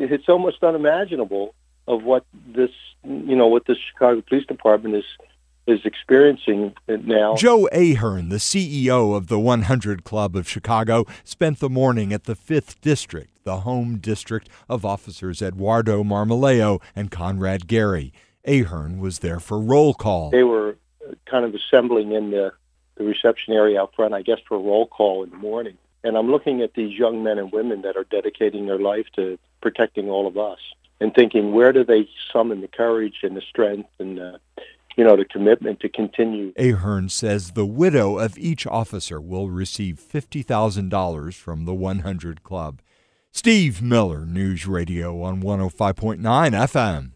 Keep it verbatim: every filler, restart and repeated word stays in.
it's almost unimaginable of what this, you know, what the Chicago Police Department is is experiencing now. Joe Ahern, the C E O of the one hundred Club of Chicago, spent the morning at the fifth District, the home district of officers Eduardo Marmoleo and Conrad Gary. Ahern was there for roll call. They were kind of assembling in the, the reception area out front, I guess, for roll call in the morning. And I'm looking at these young men and women that are dedicating their life to protecting all of us and thinking, where do they summon the courage and the strength and uh, you know, the commitment to continue. Ahern says the widow of each officer will receive fifty thousand dollars from the one hundred Club. Steve Miller, News Radio on one oh five point nine F M.